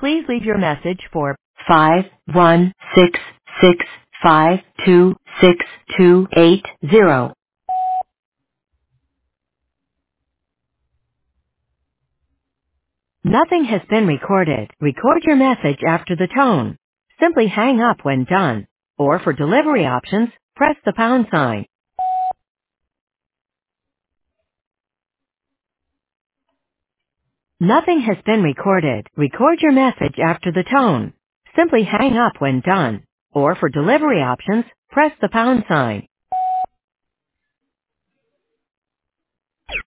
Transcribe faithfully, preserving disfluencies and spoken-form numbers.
Please leave your message for five one six six five two six two eight zero. Nothing has been recorded. Record your message after the tone. Simply hang up when done. Or for delivery options, press the pound sign. Nothing has been recorded. Record your message after the tone. Simply hang up when done. Or for delivery options, press the pound sign.